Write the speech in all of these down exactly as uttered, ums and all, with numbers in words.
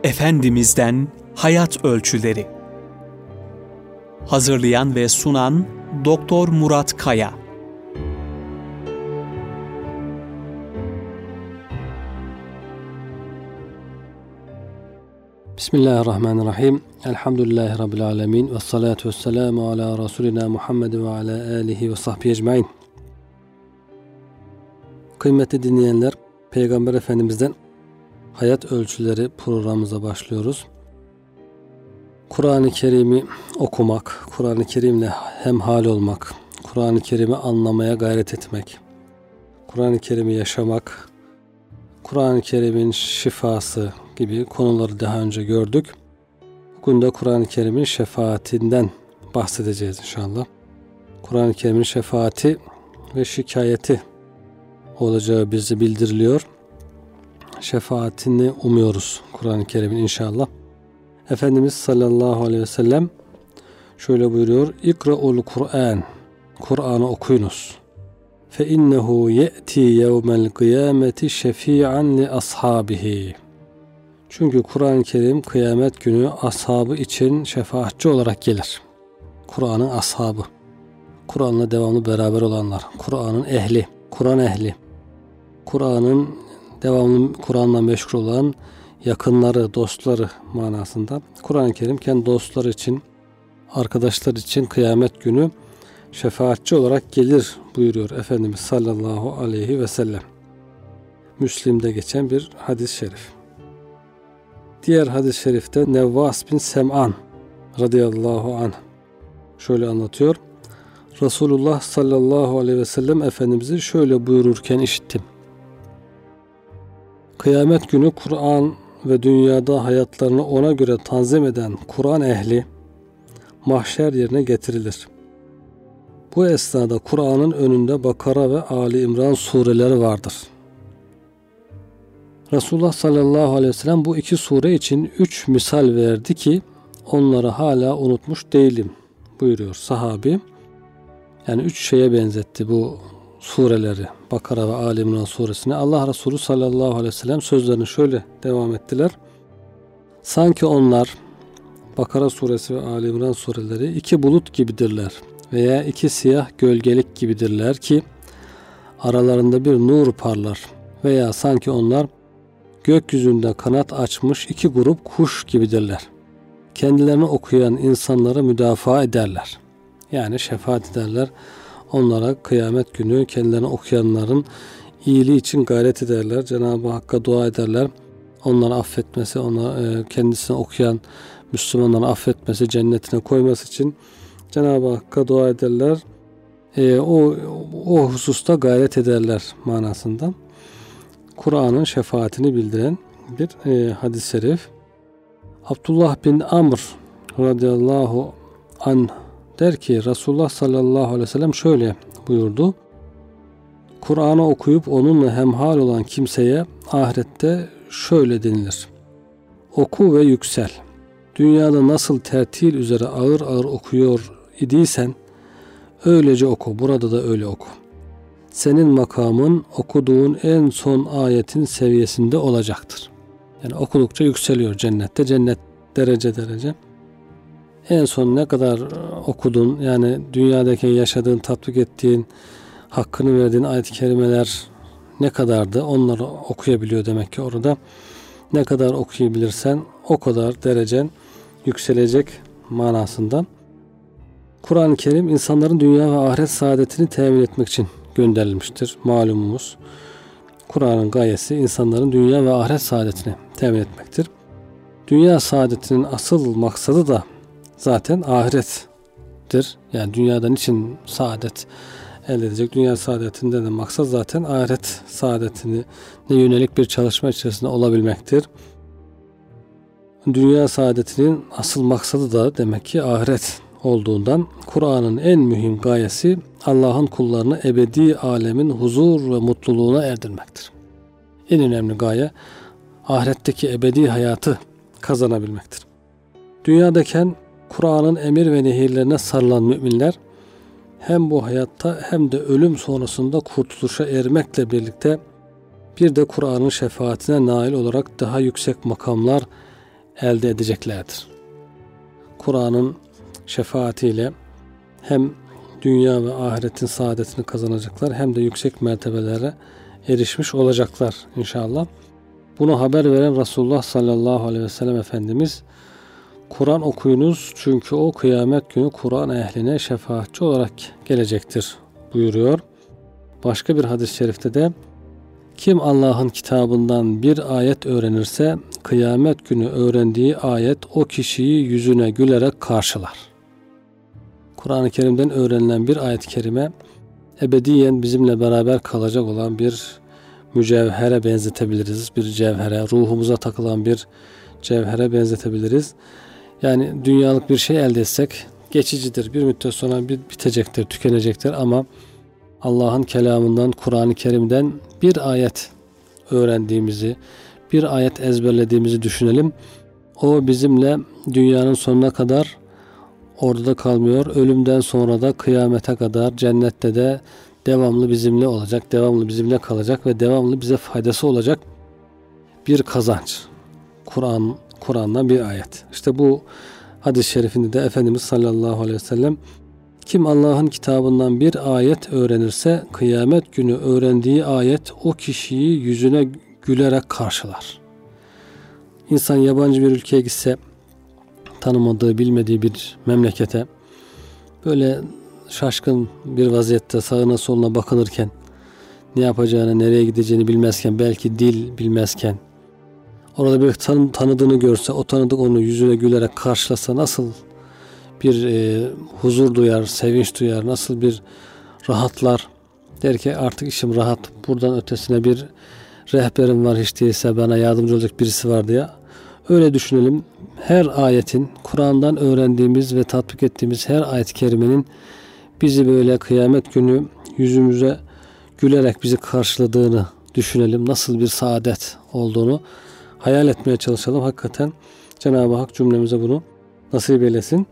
Efendimiz'den Hayat Ölçüleri. Hazırlayan ve sunan Doktor Murat Kaya. Bismillahirrahmanirrahim. Elhamdülillahi Rabbil alemin. Ve salatu ve selamu ala Resulina Muhammed ve ala alihi ve sahbihi ecmain. Kıymetli dinleyenler, Peygamber Efendimiz'den Hayat Ölçüleri programımıza başlıyoruz. Kur'an-ı Kerim'i okumak, Kur'an-ı Kerim'le hemhal olmak, Kur'an-ı Kerim'i anlamaya gayret etmek, Kur'an-ı Kerim'i yaşamak, Kur'an-ı Kerim'in şifası gibi konuları daha önce gördük. Bugün de Kur'an-ı Kerim'in şefaatinden bahsedeceğiz inşallah. Kur'an-ı Kerim'in şefaati ve şikayeti olacağı bize bildiriliyor. Şefaatini umuyoruz Kur'an-ı Kerim'in inşallah. Efendimiz sallallahu aleyhi ve sellem şöyle buyuruyor: İkra'ul Kur'an, Kur'an'ı okuyunuz. Fe innehu ye'ti yevmel kıyameti şefi'an li ashabihi. Çünkü Kur'an-ı Kerim kıyamet günü ashabı için şefaatçi olarak gelir. Kur'an'ın ashabı, Kur'an'la devamlı beraber olanlar, Kur'an'ın ehli, Kur'an ehli, Kur'an'ın devamlı Kur'an'la meşgul olan yakınları, dostları manasında. Kur'an-ı Kerim kendi dostları için, arkadaşlar için kıyamet günü şefaatçi olarak gelir buyuruyor Efendimiz sallallahu aleyhi ve sellem. Müslim'de geçen bir hadis-i şerif. Diğer hadis-i şerifte Nevvas bin Sem'an radıyallahu anh şöyle anlatıyor: Resulullah sallallahu aleyhi ve sellem Efendimiz'i şöyle buyururken işittim. Kıyamet günü Kur'an ve dünyada hayatlarını ona göre tanzim eden Kur'an ehli mahşer yerine getirilir. Bu esnada Kur'an'ın önünde Bakara ve Ali İmran sureleri vardır. Resulullah sallallahu aleyhi ve sellem bu iki sure için üç misal verdi ki onları hala unutmuş değilim buyuruyor sahabi. Yani üç şeye benzetti bu sureleri, Bakara ve Ali İmran suresini. Allah Resulü sallallahu aleyhi ve sellem sözlerini şöyle devam ettiler. Sanki onlar, Bakara suresi ve Ali İmran sureleri iki bulut gibidirler veya iki siyah gölgelik gibidirler ki aralarında bir nur parlar, veya sanki onlar gökyüzünde kanat açmış iki grup kuş gibidirler. Kendilerini okuyan insanları müdafaa ederler. Yani şefaat ederler. Onlara kıyamet günü kendilerini okuyanların iyiliği için gayret ederler. Cenab-ı Hakk'a dua ederler. Onları affetmesi, ona kendisini okuyan Müslümanları affetmesi, cennetine koyması için Cenab-ı Hakk'a dua ederler. E, o, o hususta gayret ederler manasında. Kur'an'ın şefaatini bildiren bir e, hadis-i şerif. Abdullah bin Amr radıyallahu anh der ki Resulullah sallallahu aleyhi ve sellem şöyle buyurdu: Kur'an'ı okuyup onunla hemhal olan kimseye ahirette şöyle denilir: Oku ve yüksel. Dünyada nasıl tertil üzere ağır ağır okuyor idiysen öylece oku, burada da öyle oku. Senin makamın okuduğun en son ayetin seviyesinde olacaktır. Yani okudukça yükseliyor cennette. Cennet derece derece. En son ne kadar okudun, yani dünyadaki yaşadığın, tatbik ettiğin, hakkını verdiğin ayet-i kerimeler ne kadardı? Onları okuyabiliyor demek ki orada. Ne kadar okuyabilirsen o kadar derecen yükselecek manasında. Kur'an-ı Kerim insanların dünya ve ahiret saadetini temin etmek için gönderilmiştir. Malumumuz. Kur'an'ın gayesi insanların dünya ve ahiret saadetini temin etmektir. Dünya saadetinin asıl maksadı da zaten ahirettir. Yani dünyadan için saadet elde edecek. Dünya saadetinden de maksat zaten ahiret saadetine yönelik bir çalışma içerisinde olabilmektir. Dünya saadetinin asıl maksadı da demek ki ahiret olduğundan Kur'an'ın en mühim gayesi Allah'ın kullarını ebedi alemin huzur ve mutluluğuna erdirmektir. En önemli gaye ahiretteki ebedi hayatı kazanabilmektir. Dünyadayken Kur'an'ın emir ve nehirlerine sarılan müminler hem bu hayatta hem de ölüm sonrasında kurtuluşa ermekle birlikte bir de Kur'an'ın şefaatine nail olarak daha yüksek makamlar elde edeceklerdir. Kur'an'ın şefaatiyle hem dünya ve ahiretin saadetini kazanacaklar hem de yüksek mertebelere erişmiş olacaklar inşallah. Bunu haber veren Resulullah sallallahu aleyhi ve sellem Efendimiz, Kur'an okuyunuz çünkü o kıyamet günü Kur'an ehline şefaatçi olarak gelecektir buyuruyor. Başka bir hadis-i şerifte de kim Allah'ın kitabından bir ayet öğrenirse kıyamet günü öğrendiği ayet o kişiyi yüzüne gülerek karşılar. Kur'an-ı Kerim'den öğrenilen bir ayet-i kerime ebediyen bizimle beraber kalacak olan bir mücevhere benzetebiliriz. Bir cevhere, ruhumuza takılan bir cevhere benzetebiliriz. Yani dünyalık bir şey elde etsek geçicidir. Bir müddet sonra bitecektir, tükenecektir ama Allah'ın kelamından, Kur'an-ı Kerim'den bir ayet öğrendiğimizi, bir ayet ezberlediğimizi düşünelim. O bizimle dünyanın sonuna kadar orada da kalmıyor. Ölümden sonra da kıyamete kadar cennette de devamlı bizimle olacak, devamlı bizimle kalacak ve devamlı bize faydası olacak bir kazanç. Kur'an, Kur'an'dan bir ayet. İşte bu hadis-i şerifinde de Efendimiz sallallahu aleyhi ve sellem kim Allah'ın kitabından bir ayet öğrenirse kıyamet günü öğrendiği ayet o kişiyi yüzüne gülerek karşılar. İnsan yabancı bir ülkeye gitse, tanımadığı, bilmediği bir memlekete böyle şaşkın bir vaziyette sağına soluna bakınırken, ne yapacağını, nereye gideceğini bilmezken, belki dil bilmezken, orada bir tanı, tanıdığını görse, o tanıdık onu yüzüne gülerek karşılasa nasıl bir e, huzur duyar, sevinç duyar, nasıl bir rahatlar. Der ki artık işim rahat, buradan ötesine bir rehberim var, hiç değilse bana yardımcı olacak birisi var diye. Öyle düşünelim. Her ayetin, Kur'an'dan öğrendiğimiz ve tatbik ettiğimiz her ayet-i kerimenin bizi böyle kıyamet günü yüzümüze gülerek bizi karşıladığını düşünelim. Nasıl bir saadet olduğunu hayal etmeye çalışalım. Hakikaten Cenab-ı Hak cümlemize bunu nasip eylesin.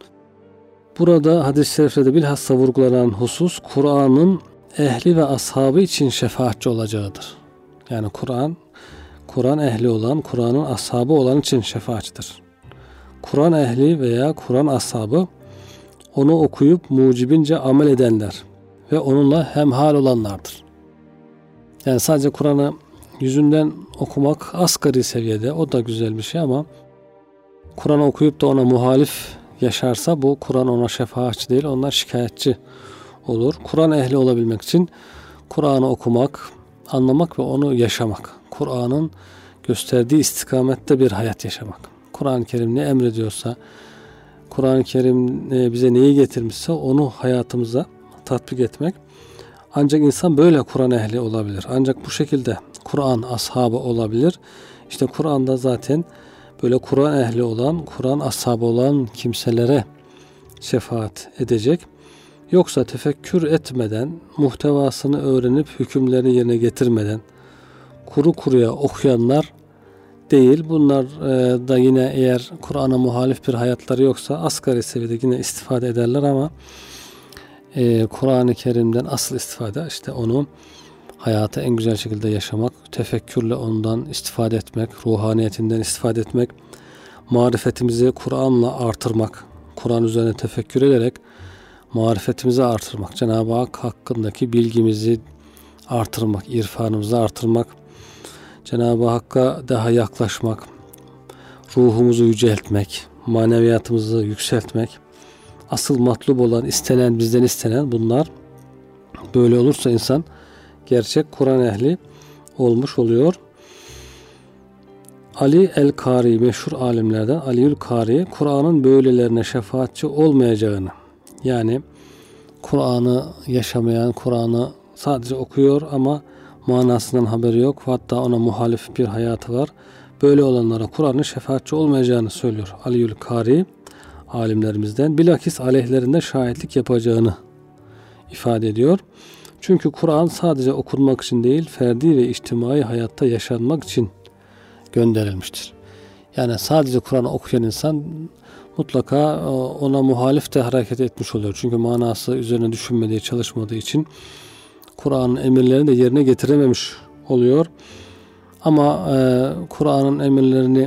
Burada hadis-i şerifte de bilhassa vurgulanan husus Kur'an'ın ehli ve ashabı için şefaatçi olacağıdır. Yani Kur'an, Kur'an ehli olan, Kur'an'ın ashabı olan için şefaatçidir. Kur'an ehli veya Kur'an ashabı onu okuyup mucibince amel edenler ve onunla hemhal olanlardır. Yani sadece Kur'an'ı yüzünden okumak asgari seviyede, o da güzel bir şey ama Kur'an'ı okuyup da ona muhalif yaşarsa bu Kur'an ona şefaatçi değil, onlar şikayetçi olur. Kur'an ehli olabilmek için Kur'an'ı okumak, anlamak ve onu yaşamak. Kur'an'ın gösterdiği istikamette bir hayat yaşamak. Kur'an-ı Kerim ne emrediyorsa, Kur'an-ı Kerim bize neyi getirmişse onu hayatımıza tatbik etmek. Ancak insan böyle Kur'an ehli olabilir. Ancak bu şekilde Kur'an ashabı olabilir. İşte Kur'an'da zaten böyle Kur'an ehli olan, Kur'an ashabı olan kimselere şefaat edecek. Yoksa tefekkür etmeden, muhtevasını öğrenip hükümlerini yerine getirmeden kuru kuruya okuyanlar değil. Bunlar da yine eğer Kur'an'a muhalif bir hayatları yoksa asgari seviyede yine istifade ederler ama Kur'an-ı Kerim'den asıl istifade işte onu hayata en güzel şekilde yaşamak, tefekkürle ondan istifade etmek, ruhaniyetinden istifade etmek, marifetimizi Kur'an'la artırmak, Kur'an üzerine tefekkür ederek marifetimizi artırmak, Cenab-ı Hak hakkındaki bilgimizi artırmak, irfanımızı artırmak, Cenab-ı Hakk'a daha yaklaşmak, ruhumuzu yüceltmek, maneviyatımızı yükseltmek, asıl matlub olan, istenen, bizden istenen bunlar. Böyle olursa insan gerçek Kur'an ehli olmuş oluyor. Ali el-Kari, meşhur alimlerden Aliül Kari, Kur'an'ın böylelerine şefaatçi olmayacağını, yani Kur'an'ı yaşamayan, Kur'an'ı sadece okuyor ama manasından haberi yok, hatta ona muhalif bir hayatı var. Böyle olanlara Kur'an'ın şefaatçi olmayacağını söylüyor Aliül Kari alimlerimizden. Bilakis aleyhlerinde şahitlik yapacağını ifade ediyor. Çünkü Kur'an sadece okunmak için değil, ferdi ve içtimai hayatta yaşanmak için gönderilmiştir. Yani sadece Kur'an'ı okuyan insan mutlaka ona muhalif de hareket etmiş oluyor. Çünkü manası üzerine düşünmediği, çalışmadığı için Kur'an'ın emirlerini de yerine getirememiş oluyor. Ama e, Kur'an'ın emirlerini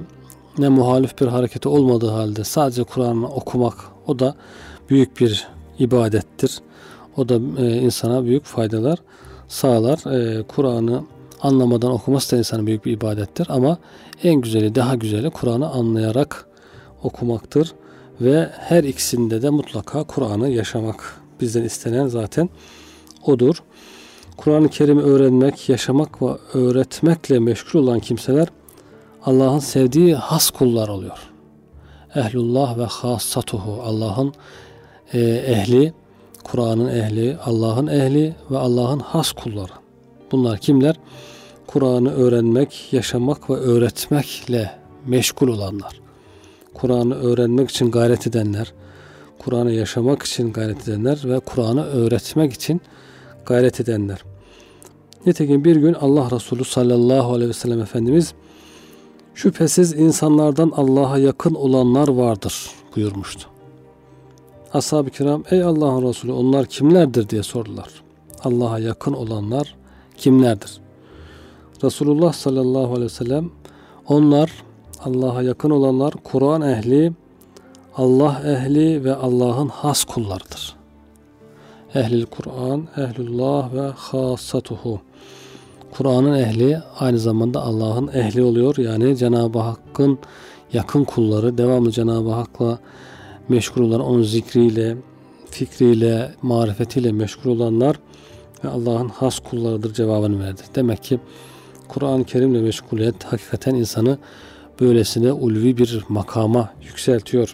ne muhalif bir hareketi olmadığı halde sadece Kur'an'ı okumak, o da büyük bir ibadettir. O da e, insana büyük faydalar sağlar. E, Kur'an'ı anlamadan okuması da insana büyük bir ibadettir. Ama en güzeli, daha güzeli Kur'an'ı anlayarak okumaktır. Ve her ikisinde de mutlaka Kur'an'ı yaşamak. Bizden istenen zaten odur. Kur'an-ı Kerim'i öğrenmek, yaşamak ve öğretmekle meşgul olan kimseler Allah'ın sevdiği has kullar oluyor. Ehlullah ve hassatuhu. Allah'ın e, ehli, Kur'an'ın ehli, Allah'ın ehli ve Allah'ın has kulları. Bunlar kimler? Kur'an'ı öğrenmek, yaşamak ve öğretmekle meşgul olanlar. Kur'an'ı öğrenmek için gayret edenler, Kur'an'ı yaşamak için gayret edenler ve Kur'an'ı öğretmek için gayret edenler. Nitekim bir gün Allah Resulü sallallahu aleyhi ve sellem Efendimiz şüphesiz insanlardan Allah'a yakın olanlar vardır buyurmuştu. Ashab-ı kiram ey Allah'ın Resulü onlar kimlerdir diye sordular. Allah'a yakın olanlar kimlerdir? Resulullah sallallahu aleyhi ve sellem onlar Allah'a yakın olanlar Kur'an ehli, Allah ehli ve Allah'ın has kullarıdır. Ehlil Kur'an, ehlullah ve hassatuhu. Kur'an'ın ehli aynı zamanda Allah'ın ehli oluyor. Yani Cenab-ı Hakk'ın yakın kulları, devamlı Cenab-ı Hak'la meşgul olan, onun zikriyle, fikriyle, marifetiyle meşgul olanlar ve Allah'ın has kullarıdır cevabını verdi. Demek ki Kur'an-ı Kerim'le meşguliyet hakikaten insanı böylesine ulvi bir makama yükseltiyor.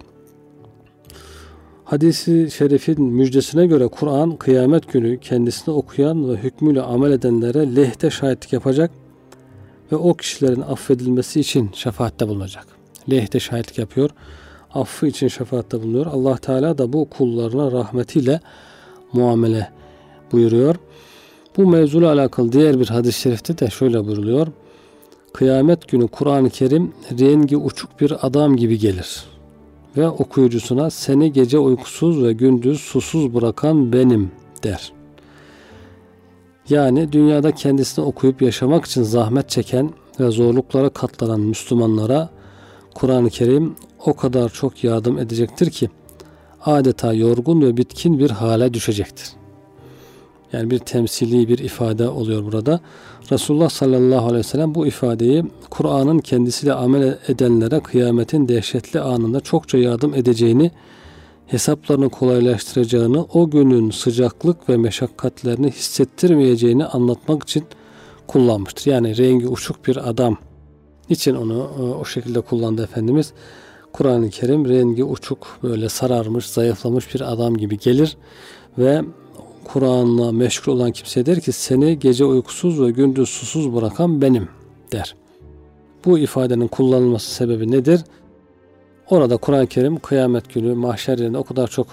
Hadis-i şerifin müjdesine göre Kur'an kıyamet günü kendisini okuyan ve hükmüyle amel edenlere lehte şahitlik yapacak ve o kişilerin affedilmesi için şefaatte bulunacak. Lehte şahitlik yapıyor, affı için şefaatte bulunuyor. Allah Teala da bu kullarına rahmetiyle muamele buyuruyor. Bu mevzuyla alakalı diğer bir hadis-i şerifte de şöyle buyuruluyor. Kıyamet günü Kur'an-ı Kerim rengi uçuk bir adam gibi gelir ve okuyucusuna seni gece uykusuz ve gündüz susuz bırakan benim der. Yani dünyada kendisini okuyup yaşamak için zahmet çeken ve zorluklara katlanan Müslümanlara Kur'an-ı Kerim o kadar çok yardım edecektir ki adeta yorgun ve bitkin bir hale düşecektir. Yani bir temsili bir ifade oluyor burada. Resulullah sallallahu aleyhi ve sellem bu ifadeyi Kur'an'ın kendisiyle amel edenlere kıyametin dehşetli anında çokça yardım edeceğini, hesaplarını kolaylaştıracağını, o günün sıcaklık ve meşakkatlerini hissettirmeyeceğini anlatmak için kullanmıştır. Yani rengi uçuk bir adam için onu o şekilde kullandı Efendimiz. Kur'an-ı Kerim rengi uçuk, böyle sararmış, zayıflamış bir adam gibi gelir ve Kur'an'la meşgul olan kimseye der ki seni gece uykusuz ve gündüz susuz bırakan benim der. Bu ifadenin kullanılması sebebi nedir? Orada Kur'an-ı Kerim kıyamet günü mahşer yerinde o kadar çok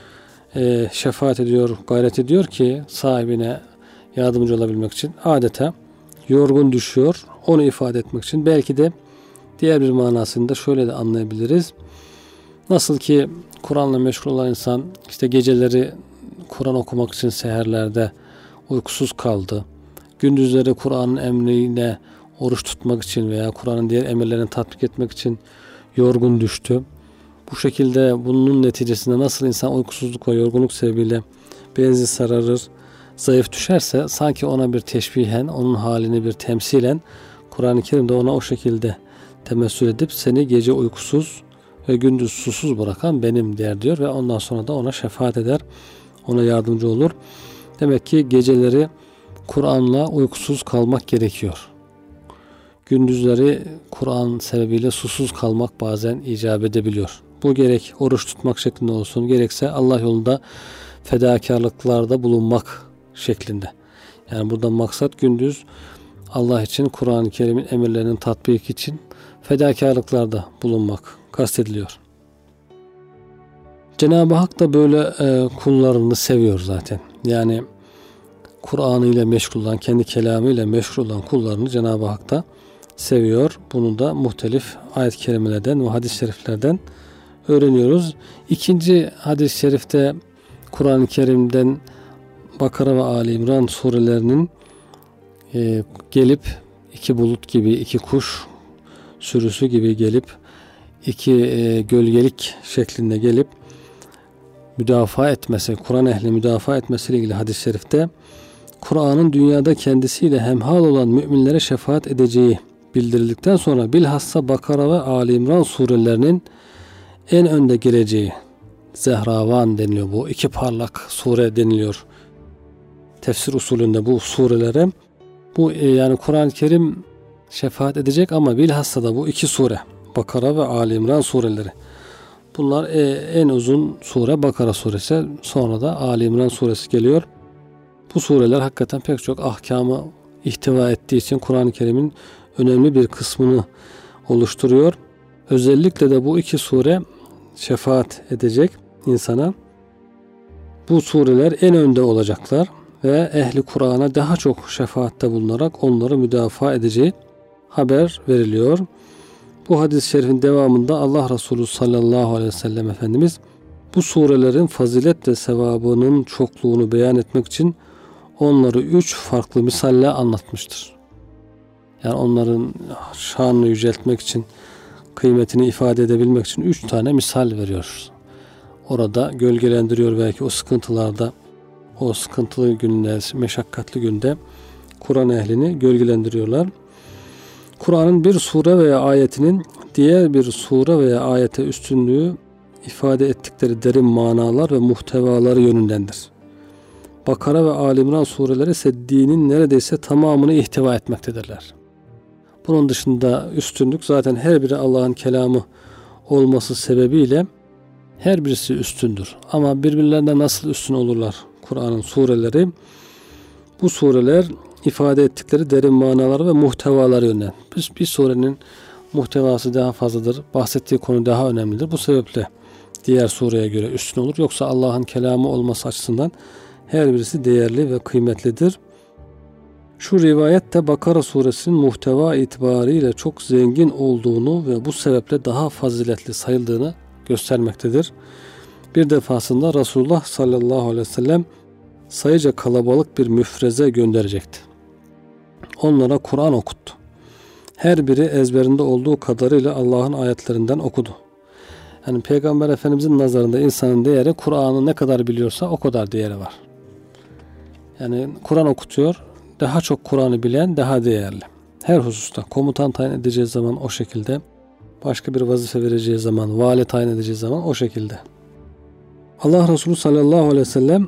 e, şefaat ediyor, gayret ediyor ki sahibine yardımcı olabilmek için adeta yorgun düşüyor. Onu ifade etmek için belki de diğer bir manasını da şöyle de anlayabiliriz. Nasıl ki Kur'an'la meşgul olan insan işte geceleri Kur'an okumak için seherlerde uykusuz kaldı. Gündüzleri Kur'an'ın emriyle oruç tutmak için veya Kur'an'ın diğer emirlerini tatbik etmek için yorgun düştü. Bu şekilde bunun neticesinde nasıl insan uykusuzluk ve yorgunluk sebebiyle benzi sararır, zayıf düşerse sanki ona bir teşbihen, onun halini bir temsilen Kur'an-ı Kerim'de ona o şekilde temessül edip seni gece uykusuz ve gündüz susuz bırakan benim der diyor ve ondan sonra da ona şefaat eder, ona yardımcı olur. Demek ki geceleri Kur'an'la uykusuz kalmak gerekiyor. Gündüzleri Kur'an sebebiyle susuz kalmak bazen icap edebiliyor. Bu gerek oruç tutmak şeklinde olsun, gerekse Allah yolunda fedakarlıklarda bulunmak şeklinde. Yani burada maksat gündüz Allah için Kur'an-ı Kerim'in emirlerinin tatbiki için fedakarlıklarda bulunmak kastediliyor. Cenab-ı Hak da böyle e, kullarını seviyor zaten. Yani Kur'an ile meşgul olan, kendi kelamı ile meşgul olan kullarını Cenab-ı Hak da seviyor. Bunu da muhtelif ayet-i kerimelerden ve hadis-i şeriflerden öğreniyoruz. İkinci hadis-i şerifte Kur'an-ı Kerim'den Bakara ve Ali İmran surelerinin e, gelip iki bulut gibi, iki kuş sürüsü gibi gelip iki e, gölgelik şeklinde gelip müdafaa etmesi, Kur'an ehli müdafaa etmesiyle ilgili hadis-i şerifte Kur'an'ın dünyada kendisiyle hemhal olan müminlere şefaat edeceği bildirildikten sonra bilhassa Bakara ve Ali İmran surelerinin en önde geleceği, Zehravan deniliyor, bu iki parlak sure deniliyor tefsir usulünde bu surelere. Bu yani Kur'an-ı Kerim şefaat edecek ama bilhassa da bu iki sure, Bakara ve Ali İmran sureleri. Bunlar en uzun sure Bakara suresi, sonra da Ali İmran suresi geliyor. Bu sureler hakikaten pek çok ahkamı ihtiva ettiği için Kur'an-ı Kerim'in önemli bir kısmını oluşturuyor. Özellikle de bu iki sure şefaat edecek insana. Bu sureler en önde olacaklar ve ehli Kur'an'a daha çok şefaatte bulunarak onları müdafaa edeceği haber veriliyor. Bu hadis-i şerifin devamında Allah Resulü sallallahu aleyhi ve sellem Efendimiz bu surelerin fazilet ve sevabının çokluğunu beyan etmek için onları üç farklı misalle anlatmıştır. Yani onların şanını yüceltmek için, kıymetini ifade edebilmek için üç tane misal veriyor. Orada gölgelendiriyor belki o sıkıntılarda, o sıkıntılı günde, meşakkatli günde Kur'an ehlini gölgelendiriyorlar. Kur'an'ın bir sure veya ayetinin diğer bir sure veya ayete üstünlüğü ifade ettikleri derin manalar ve muhtevaları yönündendir. Bakara ve Ali İmran sureleri ise dinin neredeyse tamamını ihtiva etmektedirler. Bunun dışında üstünlük zaten her biri Allah'ın kelamı olması sebebiyle her birisi üstündür. Ama birbirlerine nasıl üstün olurlar Kur'an'ın sureleri? Bu sureler ifade ettikleri derin manaları ve muhtevaları yönünden. Bir, bir surenin muhtevası daha fazladır, bahsettiği konu daha önemlidir. Bu sebeple diğer sureye göre üstün olur. Yoksa Allah'ın kelamı olması açısından her birisi değerli ve kıymetlidir. Şu rivayette Bakara suresinin muhteva itibariyle çok zengin olduğunu ve bu sebeple daha faziletli sayıldığını göstermektedir. Bir defasında Resulullah sallallahu aleyhi ve sellem sayıca kalabalık bir müfreze gönderecekti. Onlara Kur'an okuttu. Her biri ezberinde olduğu kadarıyla Allah'ın ayetlerinden okudu. Yani Peygamber Efendimizin nazarında insanın değeri Kur'an'ı ne kadar biliyorsa o kadar değeri var. Yani Kur'an okutuyor, daha çok Kur'an'ı bilen daha değerli. Her hususta komutan tayin edeceği zaman o şekilde, başka bir vazife vereceği zaman, vali tayin edeceği zaman o şekilde. Allah Resulü sallallahu aleyhi ve sellem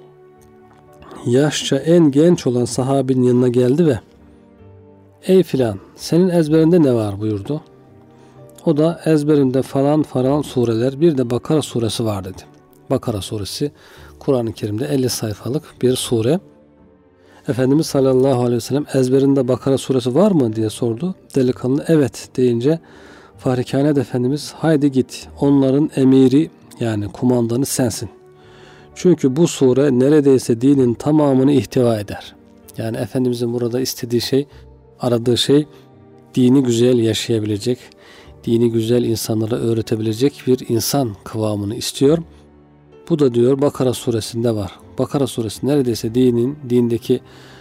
yaşça en genç olan sahabinin yanına geldi ve "Ey filan, senin ezberinde ne var?" buyurdu. O da ezberinde falan falan sureler, bir de Bakara suresi var dedi. Bakara suresi Kur'an-ı Kerim'de elli sayfalık bir sure. Efendimiz sallallahu aleyhi ve sellem ezberinde Bakara suresi var mı diye sordu. Delikanlı evet deyince Fahri Kainat Efendimiz haydi git, onların emiri yani kumandanı sensin. Çünkü bu sure neredeyse dinin tamamını ihtiva eder. Yani Efendimizin burada istediği şey, aradığı şey dini güzel yaşayabilecek, dini güzel insanlara öğretebilecek bir insan kıvamını istiyor. Bu da diyor Bakara suresinde var. Bakara suresi neredeyse dinin, dindeki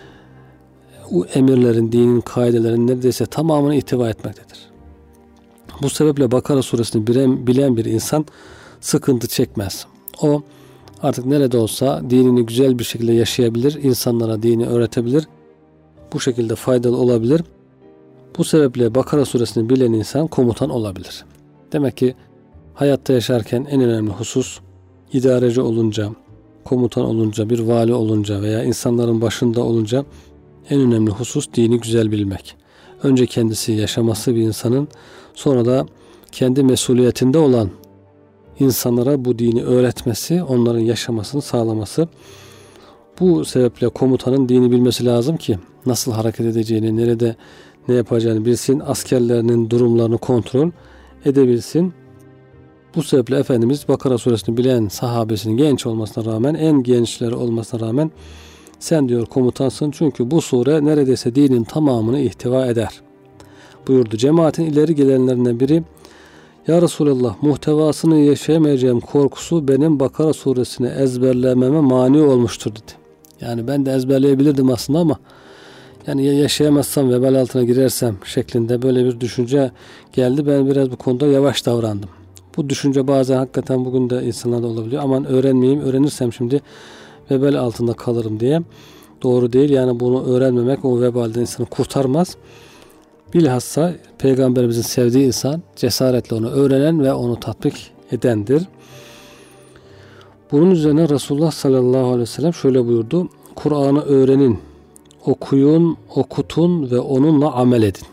o emirlerin, dinin kaidelerin neredeyse tamamını ihtiva etmektedir. Bu sebeple Bakara suresini bilen, bilen bir insan sıkıntı çekmez. O artık nerede olsa dinini güzel bir şekilde yaşayabilir, insanlara dini öğretebilir, bu şekilde faydalı olabilir. Bu sebeple Bakara suresini bilen insan komutan olabilir. Demek ki hayatta yaşarken en önemli husus idareci olunca, komutan olunca, bir vali olunca veya insanların başında olunca en önemli husus dini güzel bilmek. Önce kendisi yaşaması bir insanın, sonra da kendi mesuliyetinde olan insanlara bu dini öğretmesi, onların yaşamasını sağlaması. Bu sebeple komutanın dini bilmesi lazım ki nasıl hareket edeceğini, nerede ne yapacağını bilsin, askerlerinin durumlarını kontrol edebilsin. Bu sebeple Efendimiz Bakara suresini bilen sahabesinin genç olmasına rağmen, en gençleri olmasına rağmen sen diyor komutansın çünkü bu sure neredeyse dinin tamamını ihtiva eder buyurdu. Cemaatin ileri gelenlerinden biri ya Resulallah muhtevasını yaşayamayacağım korkusu benim Bakara suresini ezberlememe mani olmuştur dedi. Yani ben de ezberleyebilirdim aslında ama Yani ya yaşayamazsam, vebal altına girersem şeklinde böyle bir düşünce geldi. Ben biraz bu konuda yavaş davrandım. Bu düşünce bazen hakikaten bugün de insanlarda olabiliyor. Aman öğrenmeyeyim, öğrenirsem şimdi vebal altında kalırım diye. Doğru değil. Yani bunu öğrenmemek o vebalden insanı kurtarmaz. Bilhassa Peygamberimizin sevdiği insan cesaretle onu öğrenen ve onu tatbik edendir. Bunun üzerine Resulullah sallallahu aleyhi ve sellem şöyle buyurdu. Kur'an'ı öğrenin, okuyun, okutun ve onunla amel edin.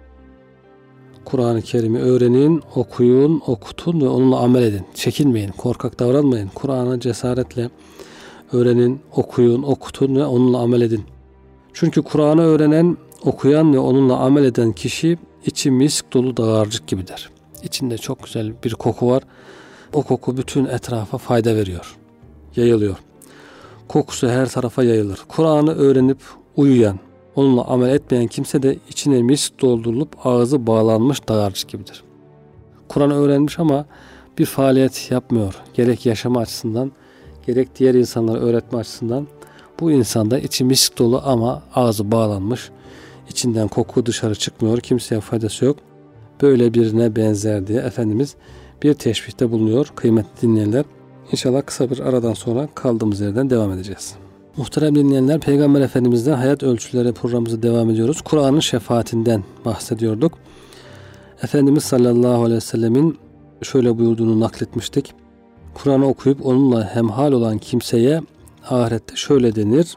Kur'an-ı Kerim'i öğrenin, okuyun, okutun ve onunla amel edin. Çekinmeyin, korkak davranmayın. Kur'an'ı cesaretle öğrenin, okuyun, okutun ve onunla amel edin. Çünkü Kur'an'ı öğrenen, okuyan ve onunla amel eden kişi içi misk dolu dağarcık gibidir. İçinde çok güzel bir koku var. O koku bütün etrafa fayda veriyor, yayılıyor. Kokusu her tarafa yayılır. Kur'an'ı öğrenip uyuyan, onunla amel etmeyen kimse de içine misk doldurulup ağzı bağlanmış dağarcık gibidir. Kur'an'ı öğrenmiş ama bir faaliyet yapmıyor. Gerek yaşama açısından, gerek diğer insanlara öğretme açısından bu insanda içi misk dolu ama ağzı bağlanmış. İçinden koku dışarı çıkmıyor. Kimseye faydası yok. Böyle birine benzer diye Efendimiz bir teşbihte bulunuyor. Kıymetli dinleyenler, İnşallah kısa bir aradan sonra kaldığımız yerden devam edeceğiz. Muhterem dinleyenler, Peygamber Efendimiz'den hayat ölçüleri programımıza devam ediyoruz. Kur'an'ın şefaatinden bahsediyorduk. Efendimiz sallallahu aleyhi ve sellemin şöyle buyurduğunu nakletmiştik. Kur'an'ı okuyup onunla hemhal olan kimseye ahirette şöyle denir.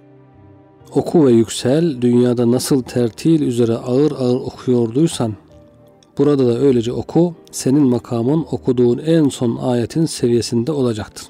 Oku ve yüksel, dünyada nasıl tertil üzere ağır ağır okuyorduysan, burada da öylece oku, senin makamın okuduğun en son ayetin seviyesinde olacaktır.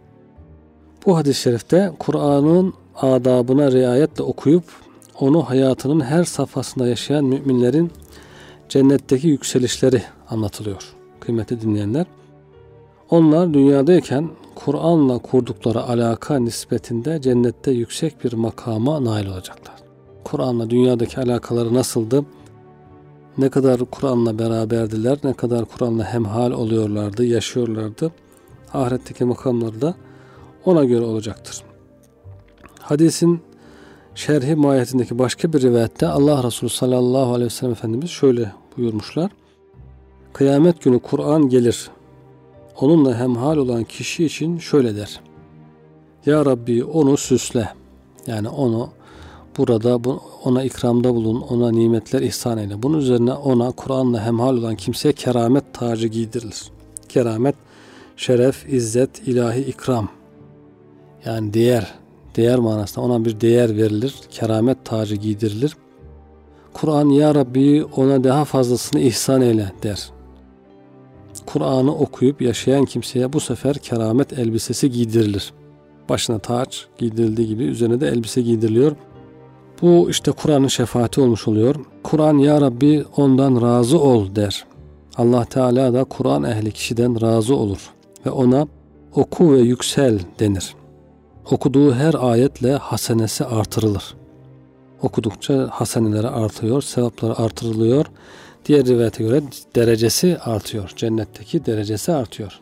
Bu hadis-i şerifte Kur'an'ın adabına riayetle okuyup onu hayatının her safhasında yaşayan müminlerin cennetteki yükselişleri anlatılıyor. Kıymetli dinleyenler, onlar dünyadayken Kur'an'la kurdukları alaka nispetinde cennette yüksek bir makama nail olacaklar. Kur'an'la dünyadaki alakaları nasıldı? Ne kadar Kur'an'la beraberdiler, ne kadar Kur'an'la hemhal oluyorlardı, yaşıyorlardı. Ahiretteki makamları da ona göre olacaktır. Hadisin şerhi mahiyetindeki başka bir rivayette Allah Resulü sallallahu aleyhi ve sellem Efendimiz şöyle buyurmuşlar. Kıyamet günü Kur'an gelir. Onunla hemhal olan kişi için şöyle der. Ya Rabbi onu süsle. Yani onu burada ona ikramda bulun, ona nimetler ihsan eyle. Bunun üzerine ona Kur'an'la hemhal olan kimseye keramet tacı giydirilir. Keramet, şeref, izzet, ilahi ikram. Yani değer, değer manasında ona bir değer verilir. Keramet tacı giydirilir. Kur'an ya Rabbi ona daha fazlasını ihsan eyle der. Kur'an'ı okuyup yaşayan kimseye bu sefer keramet elbisesi giydirilir. Başına taç giydirildiği gibi üzerine de elbise giydiriliyor. Bu işte Kur'an'ın şefaati olmuş oluyor. Kur'an ya Rabbi ondan razı ol der. Allah Teala da Kur'an ehli kişiden razı olur ve ona oku ve yüksel denir. Okuduğu her ayetle hasenesi artırılır. Okudukça haseneleri artıyor, sevapları artırılıyor. Diğer rivayete göre derecesi artıyor. Cennetteki derecesi artıyor.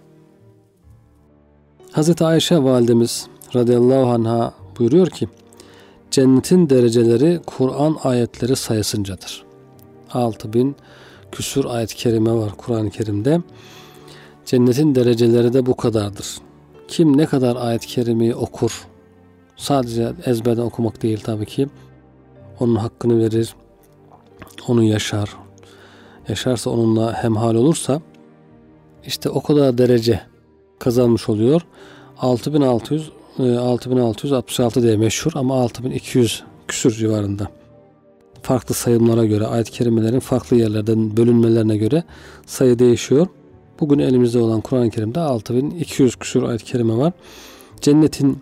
Hazreti Ayşe validemiz radıyallahu anha buyuruyor ki, cennetin dereceleri Kur'an ayetleri sayısıncadır. altı bin küsur ayet-i kerime var Kur'an-ı Kerim'de. Cennetin dereceleri de bu kadardır. Kim ne kadar ayet-i kerimeyi okur, sadece ezberden okumak değil tabii ki, onun hakkını verir, onu yaşar, yaşarsa onunla hemhal olursa, işte o kadar derece kazanmış oluyor. altı bin altı yüz, altı bin altı yüz altmış altı diye meşhur ama altı bin iki yüz küsur civarında. Farklı sayımlara göre, ayet-i kerimelerin farklı yerlerden bölünmelerine göre sayı değişiyor. Bugün elimizde olan Kur'an-ı Kerim'de altı bin iki yüz küsur ayet-i kerime var. Cennetin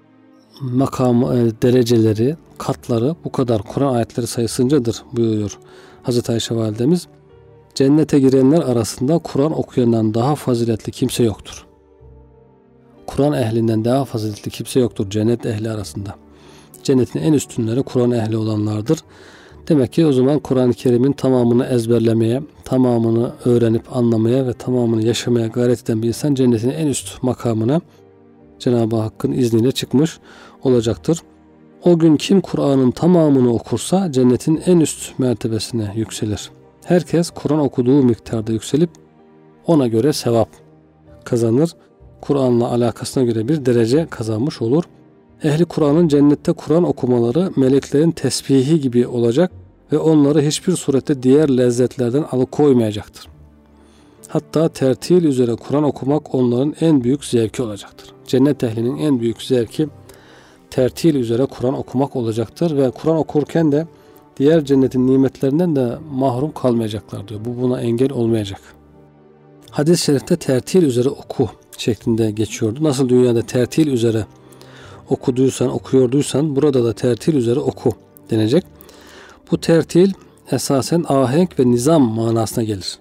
makamı, dereceleri, katları bu kadar Kur'an ayetleri sayısıncadır buyuruyor Hazreti Ayşe validemiz. Cennete girenler arasında Kur'an okuyandan daha faziletli kimse yoktur. Kur'an ehlinden daha faziletli kimse yoktur cennet ehli arasında. Cennetin en üstünleri Kur'an ehli olanlardır. Demek ki o zaman Kur'an-ı Kerim'in tamamını ezberlemeye, tamamını öğrenip anlamaya ve tamamını yaşamaya gayret eden bir insan cennetin en üst makamına Cenab-ı Hakk'ın izniyle çıkmış olacaktır. O gün kim Kur'an'ın tamamını okursa cennetin en üst mertebesine yükselir. Herkes Kur'an okuduğu miktarda yükselip ona göre sevap kazanır. Kur'an'la alakasına göre bir derece kazanmış olur. Ehli Kur'an'ın cennette Kur'an okumaları meleklerin tesbihi gibi olacak ve onları hiçbir surette diğer lezzetlerden alıkoymayacaktır. Hatta tertil üzere Kur'an okumak onların en büyük zevki olacaktır. Cennet ehlinin en büyük zevki tertil üzere Kur'an okumak olacaktır ve Kur'an okurken de diğer cennetin nimetlerinden de mahrum kalmayacaklar diyor. Bu buna engel olmayacak. Hadis-i şerifte tertil üzere oku şeklinde geçiyordu. Nasıl dünyada tertil üzere okuduysan, okuyorduysan burada da tertil üzere oku denecek. Bu tertil esasen ahenk ve nizam manasına gelir.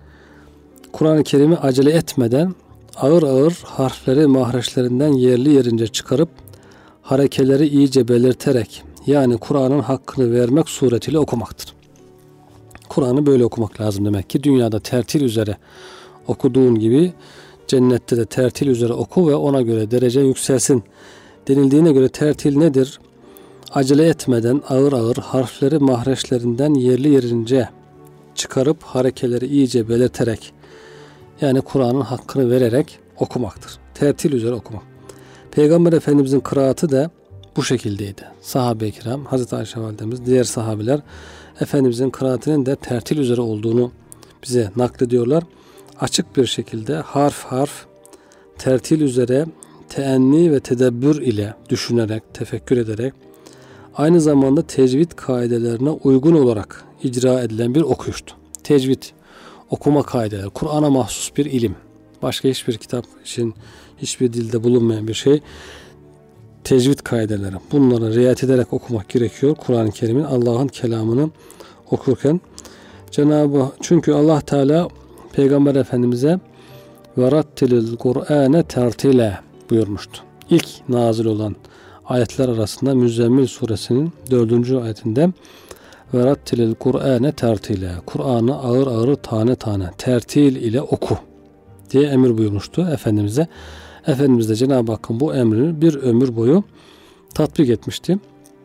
Kur'an-ı Kerim'i acele etmeden ağır ağır harfleri mahreçlerinden yerli yerince çıkarıp harekeleri iyice belirterek, yani Kur'an'ın hakkını vermek suretiyle okumaktır. Kur'an'ı böyle okumak lazım demek ki. Dünyada tertil üzere okuduğun gibi cennette de tertil üzere oku ve ona göre derece yükselsin denildiğine göre tertil nedir? Acele etmeden ağır ağır harfleri mahreçlerinden yerli yerince çıkarıp harekeleri iyice belirterek, yani Kur'an'ın hakkını vererek okumaktır. Tertil üzere okumak. Peygamber Efendimizin kıraatı da bu şekildeydi. Sahabe-i kiram, Hazreti Ayşe validemiz, diğer sahabeler Efendimizin kıraatinin de tertil üzere olduğunu bize naklediyorlar. Açık bir şekilde harf harf tertil üzere teenni ve tedebbür ile düşünerek, tefekkür ederek aynı zamanda tecvid kaidelerine uygun olarak icra edilen bir okuyuştu. Tecvid, okuma kaideleri, Kur'an'a mahsus bir ilim. Başka hiçbir kitap için hiçbir dilde bulunmayan bir şey. Tecvid kaideleri. Bunlara riayet ederek okumak gerekiyor. Kur'an-ı Kerim'in, Allah'ın kelamını okurken. Cenab-ı çünkü Allah Teala Peygamber Efendimiz'e verattilil Kur'ane tertile buyurmuştu. İlk nazil olan ayetler arasında Müzzemmil suresinin dördüncü ayetinde verattilil Kur'ane tertile, Kur'an'ı ağır ağır tane tane tertil ile oku diye emir buyurmuştu Efendimiz'e. Efendimiz de Cenab-ı Hakk'ın bu emrini bir ömür boyu tatbik etmişti.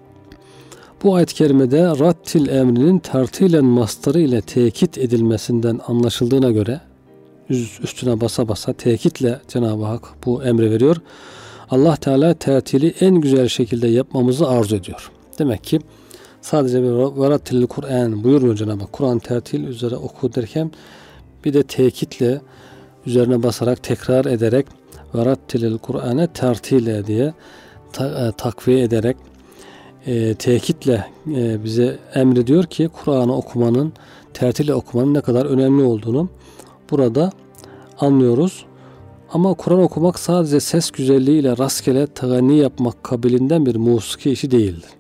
Bu ayet-i kerimede rattil emrinin tertilen mastarı ile tekit edilmesinden anlaşıldığına göre üstüne basa basa tekitle Cenab-ı Hak bu emri veriyor. Allah Teala tertili en güzel şekilde yapmamızı arzu ediyor. Demek ki sadece bir verattil Kur'an buyurmuyor Cenab-ı Hak. Kur'an tertil üzere oku derken bir de tekitle üzerine basarak tekrar ederek verattilil Kur'ane tertile diye ta, takviye ederek e, tekitle e, bize emrediyor ki Kur'an'ı okumanın, tertille okumanın ne kadar önemli olduğunu burada anlıyoruz. Ama Kur'an okumak sadece ses güzelliğiyle rastgele teganni yapmak kabilinden bir musiki işi değildir.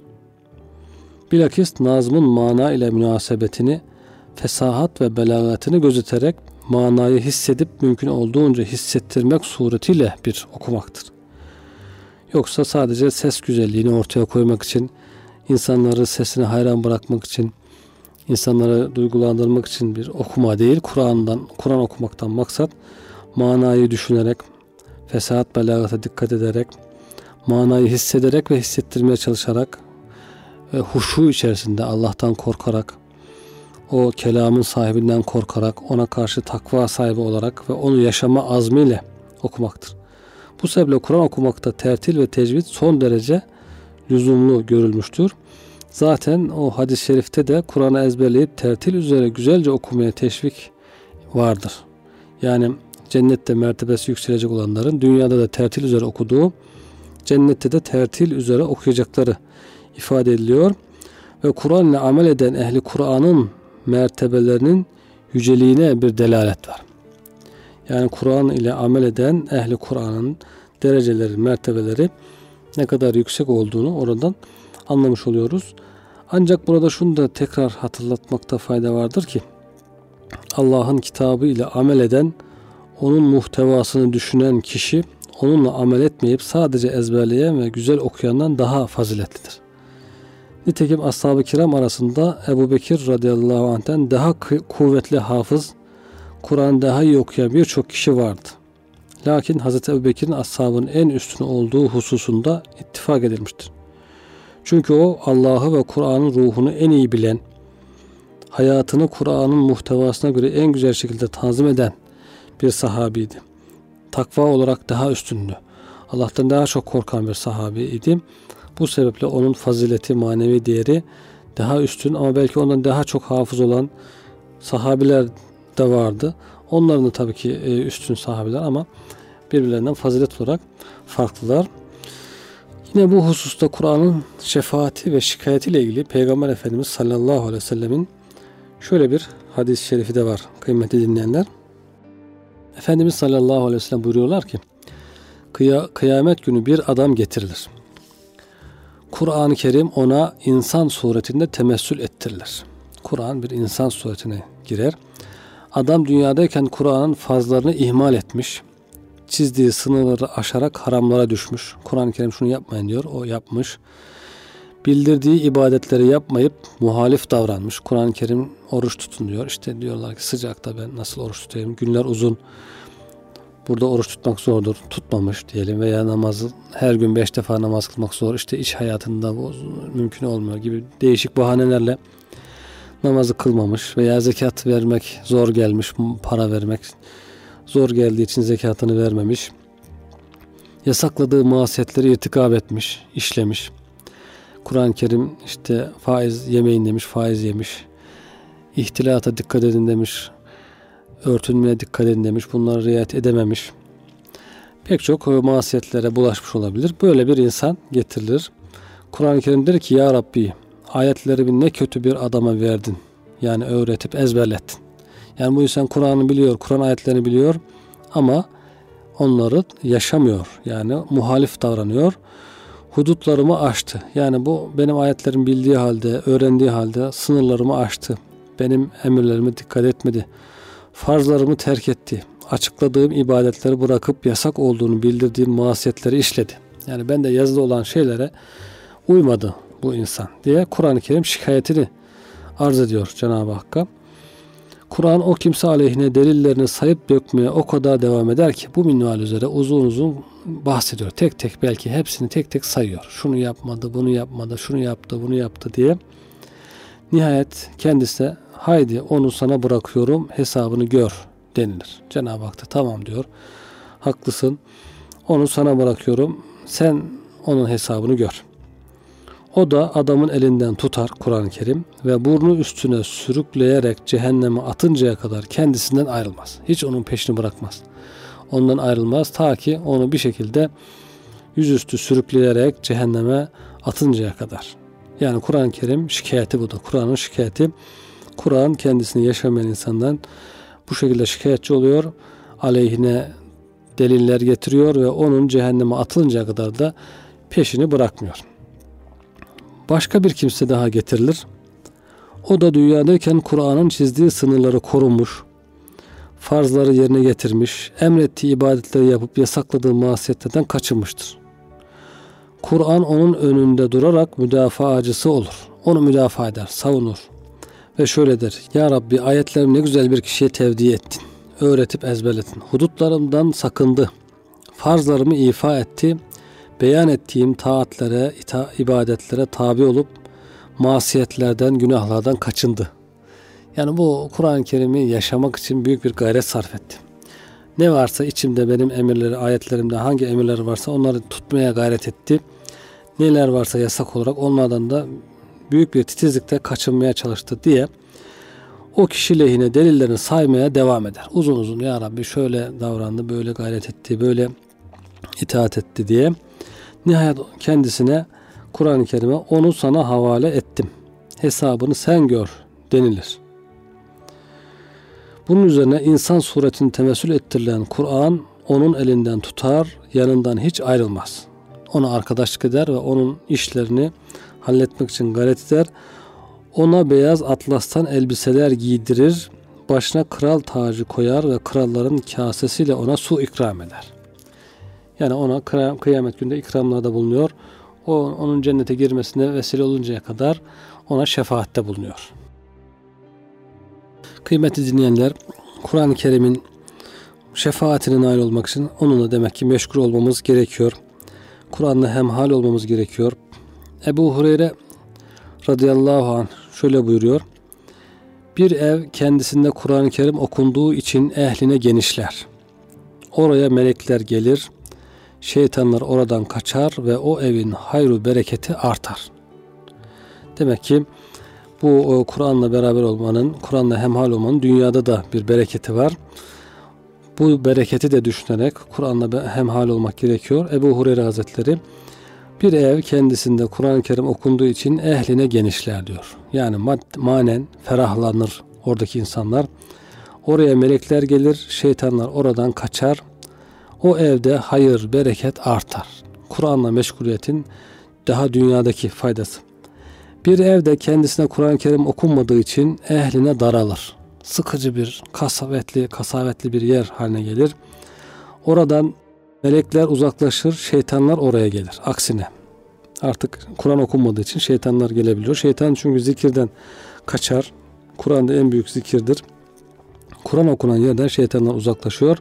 Bilakis nazmın mana ile münasebetini, fesahat ve belagatını gözeterek manayı hissedip mümkün olduğunca hissettirmek suretiyle bir okumaktır. Yoksa sadece ses güzelliğini ortaya koymak için, insanları sesine hayran bırakmak için, insanları duygulandırmak için bir okuma değil. Kur'an'dan, Kur'an okumaktan maksat manayı düşünerek, fesahat belagata dikkat ederek, manayı hissederek ve hissettirmeye çalışarak ve huşu içerisinde Allah'tan korkarak, o kelamın sahibinden korkarak, ona karşı takva sahibi olarak ve onu yaşama azmiyle okumaktır. Bu sebeple Kur'an okumakta tertil ve tecvid son derece lüzumlu görülmüştür. Zaten o hadis-i şerifte de Kur'an'ı ezberleyip tertil üzere güzelce okumaya teşvik vardır. Yani cennette mertebesi yükselecek olanların dünyada da tertil üzere okuduğu, cennette de tertil üzere okuyacakları ifade ediliyor. Ve Kur'an ile amel eden ehli Kur'an'ın mertebelerinin yüceliğine bir delalet var. Yani Kur'an ile amel eden ehli Kur'an'ın dereceleri, mertebeleri ne kadar yüksek olduğunu oradan anlamış oluyoruz. Ancak burada şunu da tekrar hatırlatmakta fayda vardır ki Allah'ın kitabı ile amel eden, onun muhtevasını düşünen kişi onunla amel etmeyip sadece ezberleyen ve güzel okuyandan daha faziletlidir. Nitekim ashab-ı kiram arasında Ebu Bekir radıyallahu anh'ten daha kuvvetli hafız, Kur'an daha iyi okuyan birçok kişi vardı. Lakin Hazreti Ebu Bekir'in ashabının en üstün olduğu hususunda ittifak edilmiştir. Çünkü o Allah'ı ve Kur'an'ın ruhunu en iyi bilen, hayatını Kur'an'ın muhtevasına göre en güzel şekilde tanzim eden bir sahabiydi. Takva olarak daha üstündü. Allah'tan daha çok korkan bir sahabiydi. Bu sebeple onun fazileti, manevi değeri daha üstün ama belki ondan daha çok hafız olan sahabiler de vardı. Onların da tabii ki üstün sahabiler ama birbirlerinden fazilet olarak farklılar. Yine bu hususta Kur'an'ın şefaati ve şikayetiyle ilgili Peygamber Efendimiz sallallahu aleyhi ve sellemin şöyle bir hadis-i şerifi de var kıymetli dinleyenler. Efendimiz sallallahu aleyhi ve sellem buyuruyorlar ki Kıya, kıyamet günü bir adam getirilir. Kur'an-ı Kerim ona insan suretinde temessül ettirilir. Kur'an bir insan suretine girer. Adam dünyadayken Kur'an'ın farzlarını ihmal etmiş. Çizdiği sınırları aşarak haramlara düşmüş. Kur'an-ı Kerim şunu yapmayın diyor. O yapmış. Bildirdiği ibadetleri yapmayıp muhalif davranmış. Kur'an-ı Kerim oruç tutun diyor. İşte diyorlar ki sıcakta ben nasıl oruç tutayım? Günler uzun. Burada oruç tutmak zordur. Tutmamış diyelim veya namazı her gün beş defa namaz kılmak zor. İşte iş hayatında bu mümkün olmuyor gibi değişik bahanelerle namazı kılmamış veya zekat vermek zor gelmiş, para vermek zor geldiği için zekatını vermemiş. Yasakladığı masiyetleri irtikab etmiş, işlemiş. Kur'an-ı Kerim işte faiz yemeyin demiş, faiz yemiş. İhtilata dikkat edin demiş. Örtünmeye dikkat edin demiş. Bunları riayet edememiş. Pek çok masiyetlere bulaşmış olabilir. Böyle bir insan getirilir. Kur'an-ı Kerim der ki ya Rabbi ayetlerimi ne kötü bir adama verdin. Yani öğretip ezberlettin. Yani bu insan Kur'an'ı biliyor, Kur'an ayetlerini biliyor ama onları yaşamıyor. Yani muhalif davranıyor. Hudutlarımı aştı. Yani bu benim ayetlerimi bildiği halde, öğrendiği halde sınırlarımı aştı. Benim emirlerime dikkat etmedi. Farzlarımı terk etti. Açıkladığım ibadetleri bırakıp yasak olduğunu bildirdiğim masiyetleri işledi. Yani bende yazılı olan şeylere uymadı bu insan diye Kur'an-ı Kerim şikayetini arz ediyor Cenab-ı Hakk'a. Kur'an o kimse aleyhine delillerini sayıp dökmeye o kadar devam eder ki bu minval üzere uzun uzun bahsediyor. Tek tek belki hepsini tek tek sayıyor. Şunu yapmadı, bunu yapmadı, şunu yaptı, bunu yaptı diye. Nihayet kendisine haydi onu sana bırakıyorum hesabını gör denilir. Cenab-ı Hak da tamam diyor. Haklısın. Onu sana bırakıyorum. Sen onun hesabını gör. O da adamın elinden tutar Kur'an-ı Kerim ve burnu üstüne sürükleyerek cehenneme atıncaya kadar kendisinden ayrılmaz. Hiç onun peşini bırakmaz. Ondan ayrılmaz ta ki onu bir şekilde yüzüstü sürükleyerek cehenneme atıncaya kadar. Yani Kur'an-ı Kerim şikayeti budur. Kur'an'ın şikayeti. Kur'an kendisini yaşamayan insandan bu şekilde şikayetçi oluyor. Aleyhine deliller getiriyor ve onun cehenneme atılıncaya kadar da peşini bırakmıyor. Başka bir kimse daha getirilir. O da dünyadayken Kur'an'ın çizdiği sınırları korunmuş, farzları yerine getirmiş, emrettiği ibadetleri yapıp yasakladığı masiyetlerden kaçınmıştır. Kur'an onun önünde durarak müdafaacısı olur. Onu müdafaa eder, savunur. Ve şöyle der. Ya Rabbi ayetlerimi ne güzel bir kişiye tevdi ettin. Öğretip ezberletin. Hudutlarımdan sakındı. Farzlarımı ifa etti. Beyan ettiğim taatlere, ita, ibadetlere tabi olup masiyetlerden, günahlardan kaçındı. Yani bu Kur'an-ı Kerim'i yaşamak için büyük bir gayret sarf etti. Ne varsa içimde benim emirleri, ayetlerimde hangi emirler varsa onları tutmaya gayret etti. Neler varsa yasak olarak onlardan da büyük bir titizlikle kaçınmaya çalıştı diye o kişi lehine delillerini saymaya devam eder. Uzun uzun ya Rabbi şöyle davrandı, böyle gayret etti, böyle itaat etti diye. Nihayet kendisine Kur'an-ı Kerim'e onu sana havale ettim. Hesabını sen gör denilir. Bunun üzerine insan suretini temessül ettirilen Kur'an onun elinden tutar, yanından hiç ayrılmaz. Ona arkadaşlık eder ve onun işlerini halletmek için gayret eder. Ona beyaz atlastan elbiseler giydirir, başına kral tacı koyar ve kralların kasesiyle ona su ikram eder. Yani ona kıyamet günde ikramlarda bulunuyor. O, onun cennete girmesine vesile oluncaya kadar ona şefaatte bulunuyor. Kıymetli dinleyenler, Kur'an-ı Kerim'in şefaatine nail olmak için onunla demek ki meşgul olmamız gerekiyor. Kur'an'la hemhal olmamız gerekiyor. Ebu Hureyre radıyallahu anh şöyle buyuruyor. Bir ev kendisinde Kur'an-ı Kerim okunduğu için ehline genişler. Oraya melekler gelir, şeytanlar oradan kaçar ve o evin hayru bereketi artar. Demek ki bu Kur'an'la beraber olmanın, Kur'an'la hemhal olmanın dünyada da bir bereketi var. Bu bereketi de düşünerek Kur'an'la hemhal olmak gerekiyor. Ebu Hureyre Hazretleri, bir ev kendisinde Kur'an-ı Kerim okunduğu için ehline genişler diyor. Yani manen ferahlanır oradaki insanlar. Oraya melekler gelir, şeytanlar oradan kaçar. O evde hayır, bereket artar. Kur'an'la meşguliyetin daha dünyadaki faydası. Bir evde kendisine Kur'an-ı Kerim okunmadığı için ehline daralır. Sıkıcı bir, kasavetli, kasavetli bir yer haline gelir. Oradan melekler uzaklaşır, şeytanlar oraya gelir. Aksine artık Kur'an okunmadığı için şeytanlar gelebiliyor. Şeytan çünkü zikirden kaçar. Kur'an'da en büyük zikirdir. Kur'an okunan yerden şeytanlar uzaklaşıyor.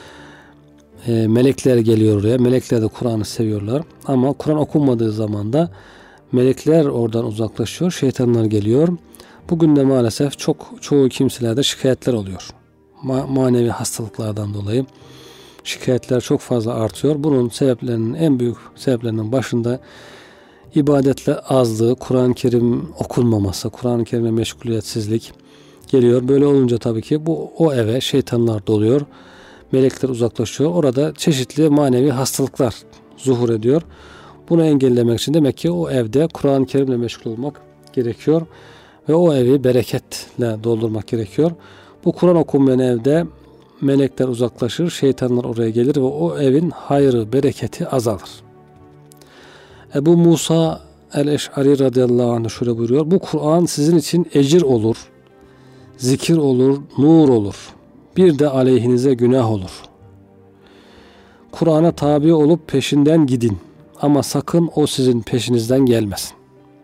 E, melekler geliyor oraya. Melekler de Kur'an'ı seviyorlar. Ama Kur'an okunmadığı zaman da melekler oradan uzaklaşıyor. Şeytanlar geliyor. Bugün de maalesef çok çoğu kimselerde şikayetler oluyor. Ma- manevi hastalıklardan dolayı şikayetler çok fazla artıyor. Bunun sebeplerinin en büyük sebeplerinin başında ibadetle azlığı, Kur'an-ı Kerim okunmaması, Kur'an-ı Kerim'e meşguliyetsizlik geliyor. Böyle olunca tabii ki bu o eve şeytanlar doluyor. Melekler uzaklaşıyor. Orada çeşitli manevi hastalıklar zuhur ediyor. Bunu engellemek için demek ki o evde Kur'an-ı Kerim'le meşgul olmak gerekiyor. Ve o evi bereketle doldurmak gerekiyor. Bu Kur'an okunmayan evde melekler uzaklaşır, şeytanlar oraya gelir ve o evin hayrı, bereketi azalır. Ebu Musa el-Eş'ari radıyallahu anh şöyle buyuruyor. Bu Kur'an sizin için ecir olur, zikir olur, nur olur. Bir de aleyhinize günah olur. Kur'an'a tabi olup peşinden gidin. Ama sakın o sizin peşinizden gelmesin.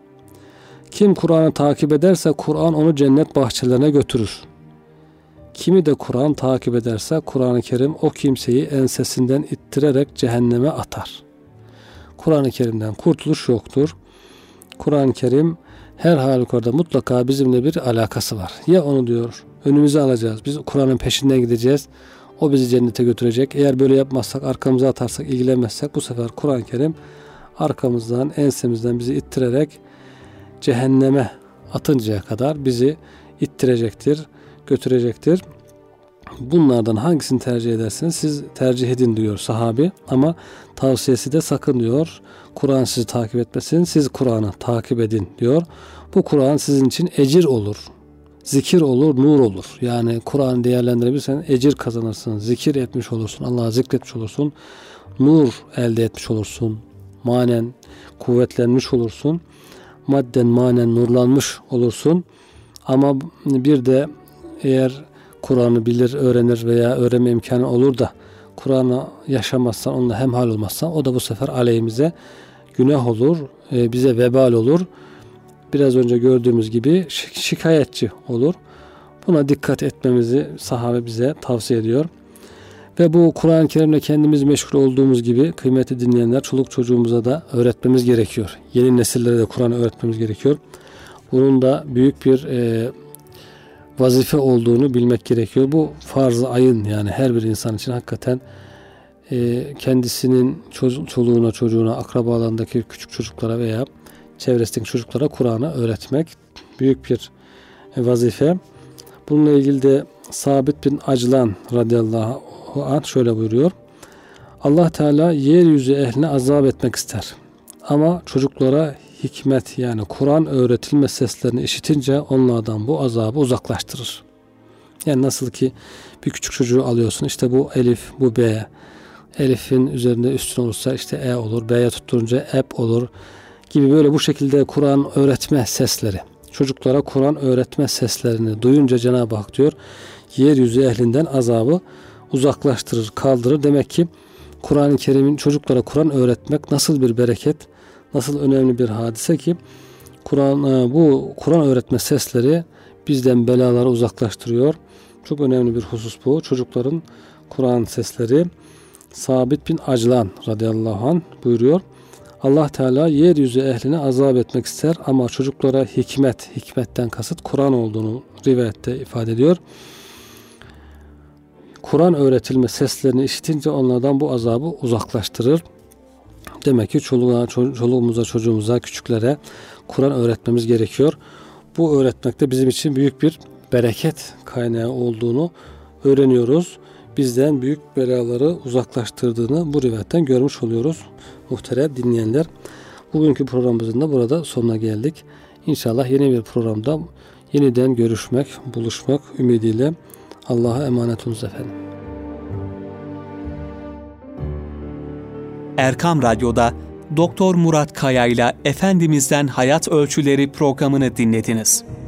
Kim Kur'an'ı takip ederse Kur'an onu cennet bahçelerine götürür. Kimi de Kur'an takip ederse Kur'an-ı Kerim o kimseyi ensesinden ittirerek cehenneme atar. Kur'an-ı Kerim'den kurtuluş yoktur. Kur'an-ı Kerim her halükarda mutlaka bizimle bir alakası var. Ya onu diyor önümüze alacağız. Biz Kur'an'ın peşinden gideceğiz. O bizi cennete götürecek. Eğer böyle yapmazsak, arkamıza atarsak, ilgilenmezsek bu sefer Kur'an-ı Kerim arkamızdan, ensemizden bizi ittirerek cehenneme atıncaya kadar bizi ittirecektir, götürecektir. Bunlardan hangisini tercih ederseniz siz tercih edin diyor sahabi. Ama tavsiyesi de sakın diyor Kur'an sizi takip etmesin, siz Kur'an'ı takip edin diyor. Bu Kur'an sizin için ecir olur, zikir olur, nur olur. Yani Kur'an'ı değerlendirebilirsen ecir kazanırsın, zikir etmiş olursun, Allah'ı zikretmiş olursun, nur elde etmiş olursun, manen kuvvetlenmiş olursun, madden manen nurlanmış olursun. Ama bir de eğer Kur'an'ı bilir, öğrenir veya öğrenme imkanı olur da Kur'an'ı yaşamazsan, onunla hemhal olmazsan o da bu sefer aleyhimize günah olur, bize vebal olur. Biraz önce gördüğümüz gibi şikayetçi olur. Buna dikkat etmemizi sahabe bize tavsiye ediyor. Ve bu Kur'an-ı Kerim'le kendimiz meşgul olduğumuz gibi kıymetli dinleyenler, çoluk çocuğumuza da öğretmemiz gerekiyor. Yeni nesillere de Kur'an'ı öğretmemiz gerekiyor. Bunun da büyük bir e, vazife olduğunu bilmek gerekiyor. Bu farz-ı ayın, yani her bir insan için hakikaten e, kendisinin ço- çoluğuna, çocuğuna, akrabalarındaki küçük çocuklara veya çevresindeki çocuklara Kur'an'ı öğretmek büyük bir e, vazife. Bununla ilgili de Sabit bin Aclan radıyallahu anh şöyle buyuruyor. Allah Teala yeryüzü ehline azap etmek ister. Ama çocuklara hikmet, yani Kur'an öğretilme seslerini işitince onlardan bu azabı uzaklaştırır. Yani nasıl ki bir küçük çocuğu alıyorsun, işte bu elif, bu b. Elif'in üzerinde üstün olursa işte e olur. B'ye tutturunca ep olur gibi, böyle bu şekilde Kur'an öğretme sesleri. Çocuklara Kur'an öğretme seslerini duyunca Cenab-ı Hak diyor, yeryüzü ehlinden azabı uzaklaştırır, kaldırır. Demek ki Kur'an-ı Kerim'in çocuklara Kur'an öğretmek nasıl bir bereket, nasıl önemli bir hadise ki Kur'an, bu Kur'an öğretme sesleri bizden belaları uzaklaştırıyor. Çok önemli bir husus bu. Çocukların Kur'an sesleri. Sabit bin Aclan radıyallahu anh buyuruyor. Allah Teala yeryüzü ehline azap etmek ister ama çocuklara hikmet, hikmetten kasıt Kur'an olduğunu rivayette ifade ediyor. Kur'an öğretilme seslerini işitince onlardan bu azabı uzaklaştırır. Demek ki çoluğa, çoluğumuza, çocuğumuza, küçüklere Kur'an öğretmemiz gerekiyor. Bu öğretmek de bizim için büyük bir bereket kaynağı olduğunu öğreniyoruz. Bizden büyük belaları uzaklaştırdığını bu rivayetten görmüş oluyoruz. Muhterem dinleyenler, bugünkü programımızın da burada sonuna geldik. İnşallah yeni bir programda yeniden görüşmek, buluşmak ümidiyle Allah'a emanet olunuz efendim. Erkam Radyo'da Doktor Murat Kaya ile Efendimiz'den Hayat Ölçüleri programını dinlediniz.